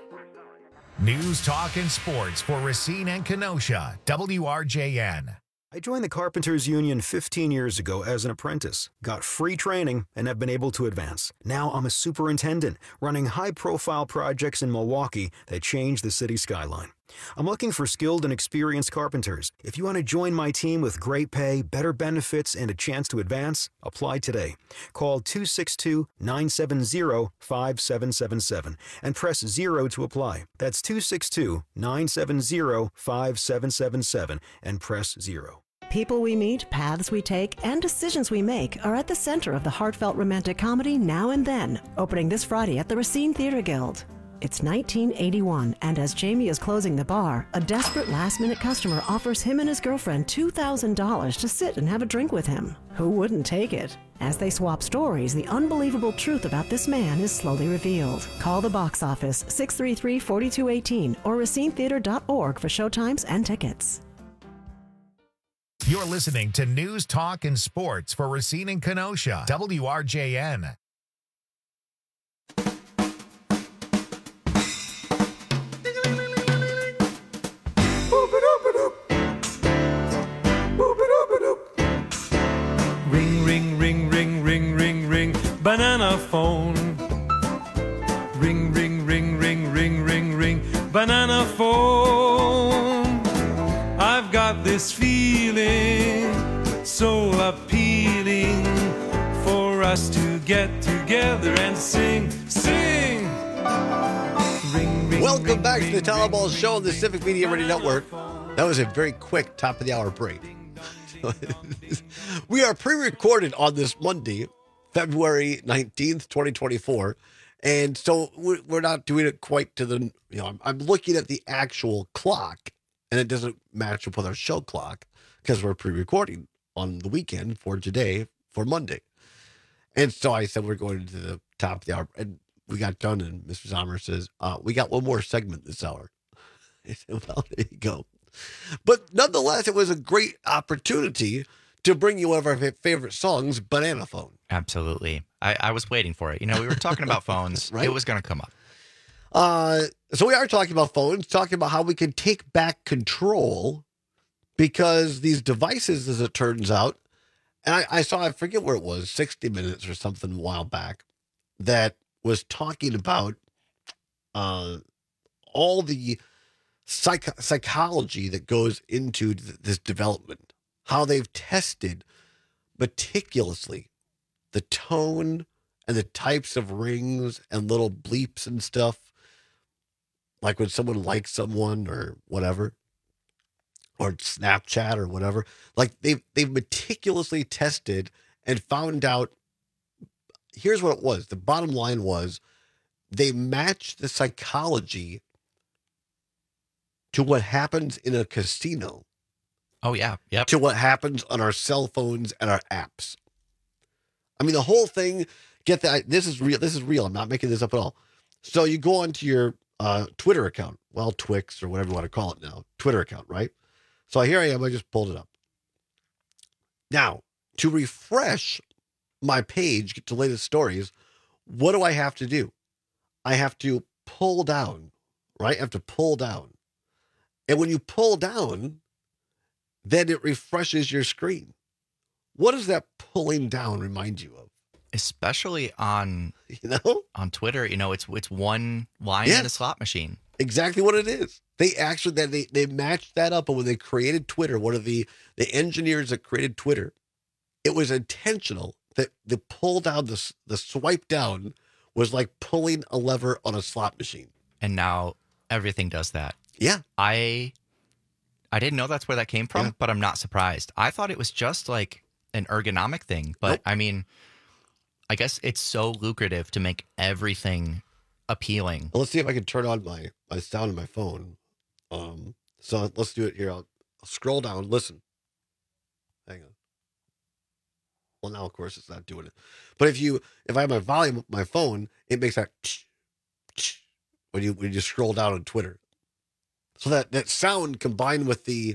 News, talk, and sports for Racine and Kenosha. WRJN. I joined the Carpenters Union 15 years ago as an apprentice, got free training, and have been able to advance. Now I'm a superintendent, running high-profile projects in Milwaukee that change the city skyline. I'm looking for skilled and experienced carpenters. If you want to join my team with great pay, better benefits, and a chance to advance, apply today. Call 262-970-5777 and press 0 to apply. That's 262-970-5777 and press 0. People we meet, paths we take, and decisions we make are at the center of the heartfelt romantic comedy Now and Then, opening this Friday at the Racine Theater Guild. It's 1981, and as Jamie is closing the bar, a desperate last-minute customer offers him and his girlfriend $2,000 to sit and have a drink with him. Who wouldn't take it? As they swap stories, the unbelievable truth about this man is slowly revealed. Call the box office 633-4218 or racinetheater.org for showtimes and tickets. You're listening to News, Talk, and Sports for Racine and Kenosha, WRJN. Ring, ring, ring, ring, ring, ring, ring, banana phone. Ring, ring, ring, ring, ring, ring, ring, banana phone. I've got this feeling so appealing for us to get together and sing, sing. Ring, ring, Welcome back to the Talaball Show on the Civic Media Radio Network. That was a very quick top of the hour break. We are pre-recorded on this Monday, February 19th, 2024. And so we're not doing it quite to the, I'm looking at the actual clock and it doesn't match up with our show clock because we're pre-recording on the weekend for today for Monday. And so I said, we're going to the top of the hour and we got done. And Mr. Zomer says, we got one more segment this hour. I said, well, there you go. But nonetheless, it was a great opportunity to bring you one of our favorite songs, Banana Phone. Absolutely. I was waiting for it. We were talking about phones. Right? It was going to come up. So we are talking about phones, talking about how we can take back control because these devices, as it turns out, and I forget where it was, 60 Minutes or something a while back, that was talking about all the psychology that goes into this development, how they've tested meticulously the tone and the types of rings and little bleeps and stuff, like when someone likes someone or whatever, or Snapchat or whatever. Like they've meticulously tested and found out. Here's what it was. The bottom line was they matched the psychology to what happens in a casino. Oh, yeah. Yep. To what happens on our cell phones and our apps. I mean, the whole thing, get that. This is real. This is real. I'm not making this up at all. So you go onto your Twitter account. Well, Twix or whatever you want to call it now. Twitter account, right? So here I am. I just pulled it up. Now, to refresh my page, get to latest stories, what do I have to do? I have to pull down, right? I have to pull down. And when you pull down, then it refreshes your screen. What does that pulling down remind you of? Especially on on Twitter, it's one line in a slot machine. Exactly what it is. They actually they matched that up, and when they created Twitter, one of the engineers that created Twitter, it was intentional that the pull down, the swipe down was like pulling a lever on a slot machine. And now everything does that. Yeah. I didn't know that's where that came from, but I'm not surprised. I thought it was just like an ergonomic thing, but I mean, I guess it's so lucrative to make everything appealing. Well, let's see if I can turn on my sound on my phone. So let's do it here. I'll scroll down. Listen. Hang on. Well, now of course it's not doing it. But if I have my volume up my phone, it makes that when you scroll down on Twitter. So that sound combined with the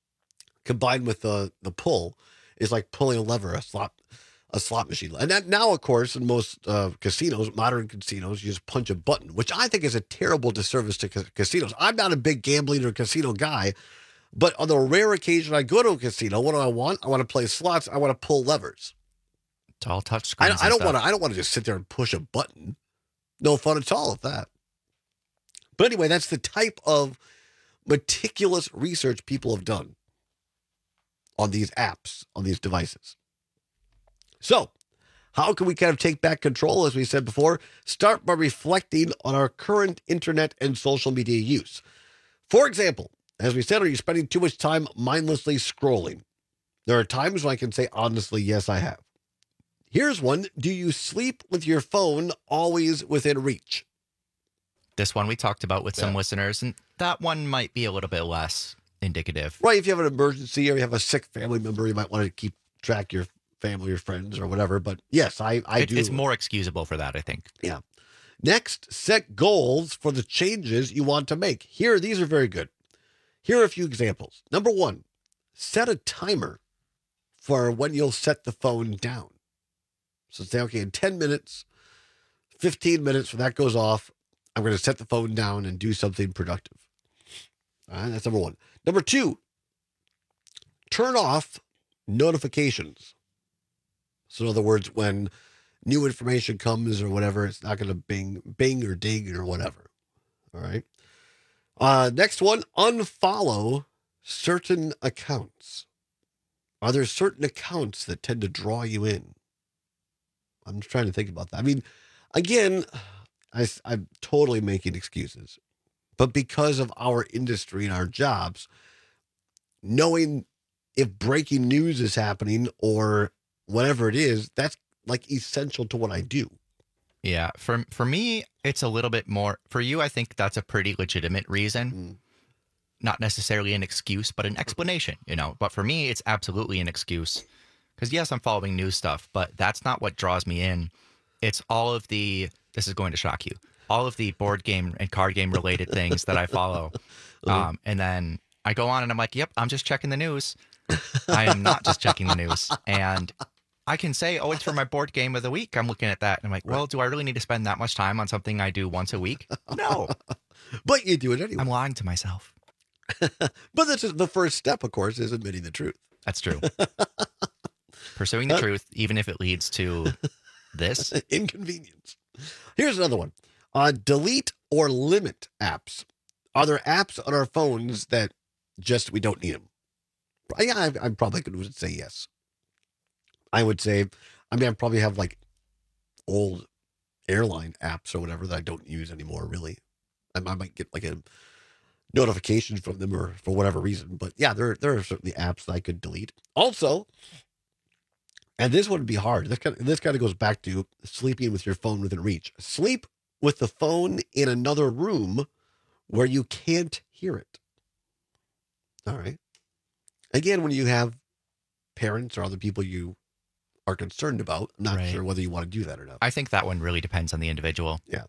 pull is like pulling a lever, a slot machine. And that now, of course, in most casinos, modern casinos, you just punch a button, which I think is a terrible disservice to casinos. I'm not a big gambling or casino guy, But on the rare occasion I go to a casino, what do I want? I want to play slots. I want to pull levers. It's all touch screens. I don't want to just sit there and push a button. No fun at all with that. But anyway, that's the type of meticulous research people have done on these apps, on these devices. So, how can we kind of take back control, as we said before? Start by reflecting on our current internet and social media use. For example, as we said, are you spending too much time mindlessly scrolling? There are times when I can say, honestly, yes, I have. Here's one. Do you sleep with your phone always within reach? This one we talked about with some listeners, and that one might be a little bit less indicative. Right. If you have an emergency or you have a sick family member, you might want to keep track of your family or friends or whatever. But yes, I do. It's more excusable for that, I think. Yeah. Next, set goals for the changes you want to make. These are very good. Here are a few examples. Number one, set a timer for when you'll set the phone down. So say, okay, in 10 minutes, 15 minutes, when that goes off, I'm going to set the phone down and do something productive. All right, that's number one. Number two, turn off notifications. So in other words, when new information comes or whatever, it's not going to bing or ding or whatever. All right. Next one, unfollow certain accounts. Are there certain accounts that tend to draw you in? I'm just trying to think about that. I mean, again, I'm totally making excuses. But because of our industry and our jobs, knowing if breaking news is happening or whatever it is, that's like essential to what I do. Yeah. For me, it's a little bit more. For you, I think that's a pretty legitimate reason. Not necessarily an excuse, but an explanation, But for me, it's absolutely an excuse. Because yes, I'm following news stuff, but that's not what draws me in. It's all of the, this is going to shock you, all of the board game and card game related things that I follow. And then I go on and I'm like, yep, I'm just checking the news. I am not just checking the news. And I can say, oh, it's for my board game of the week. I'm looking at that. And I'm like, well, do I really need to spend that much time on something I do once a week? No. But you do it anyway. I'm lying to myself. But that's just the first step, of course, is admitting the truth. That's true. Pursuing the truth, even if it leads to this. Inconvenience. Here's another one. Delete or limit apps. Are there apps on our phones that just we don't need them? Yeah, I'm probably going to say yes. I would say, I probably have like old airline apps or whatever that I don't use anymore, really. I might get like a notification from them or for whatever reason. But yeah, there are certainly apps that I could delete. Also, and this would be hard. This kind of goes back to sleeping with your phone within reach. Sleep with the phone in another room where you can't hear it. All right. Again, when you have parents or other people you are concerned about, I'm not sure whether you want to do that or not. I think that one really depends on the individual. Yeah.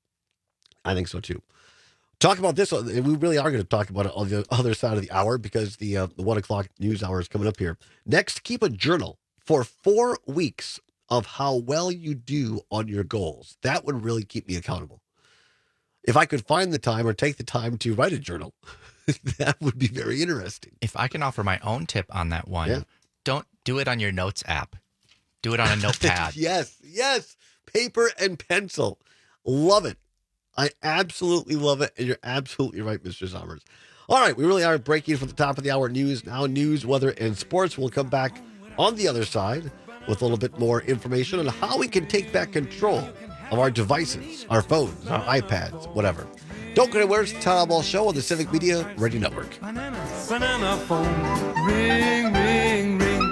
I think so too. Talk about this. We really are going to talk about it on the other side of the hour because the 1 o'clock news hour is coming up here. Next, keep a journal for 4 weeks of how well you do on your goals. That would really keep me accountable. If I could find the time or take the time to write a journal, that would be very interesting. If I can offer my own tip on that one, don't do it on your notes app. Do it on a notepad. Yes. Paper and pencil. Love it. I absolutely love it. And you're absolutely right, Mr. Sommers. All right. We really are breaking from the top of the hour news. Now news, weather, and sports. We'll come back on the other side with a little bit more information on how we can take back control of our devices, our phones, our iPads, whatever. Don't go anywhere. It's the Todd Ball Show on the Civic Media Radio Network. Banana phone, ring, ring, ring.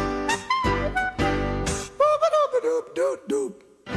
Boop-a-doop-a-doop-doop-doop.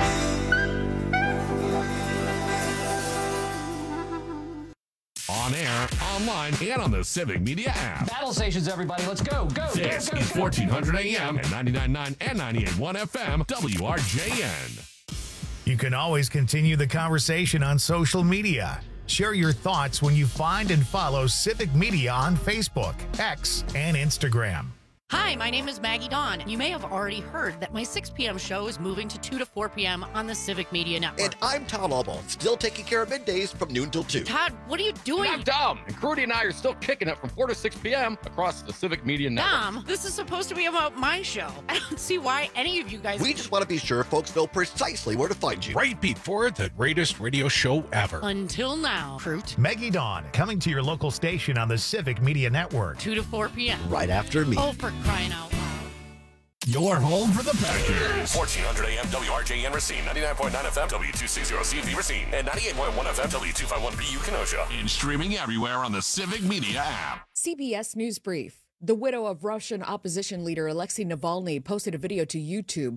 On air, online, and on the Civic Media app. Battle stations, everybody. Let's go. This is 1400 AM and 99.9 and 98.1 FM WRJN. You can always continue the conversation on social media. Share your thoughts when you find and follow Civic Media on Facebook, X, and Instagram. Hi, my name is Maggie Dawn. You may have already heard that my 6 p.m. show is moving to 2 to 4 p.m. on the Civic Media Network. And I'm Todd Albaugh, still taking care of middays from noon till 2. Todd, what are you doing? I'm Dom, and Crudy and I are still kicking it from 4 to 6 p.m. across the Civic Media Network. Dom, this is supposed to be about my show. I don't see why any of you guys... We just want to be sure folks know precisely where to find you. Right before the greatest radio show ever. Until now, Fruit. Maggie Dawn, coming to your local station on the Civic Media Network. 2 to 4 p.m. Right after me. Oh, for crying out loud. Your home for the Packers. 1400 AM WRJN Racine, 99.9 FM W260CV Racine, and 98.1 FM W251BU Kenosha. And streaming everywhere on the Civic Media app. CBS News Brief. The widow of Russian opposition leader Alexei Navalny posted a video to YouTube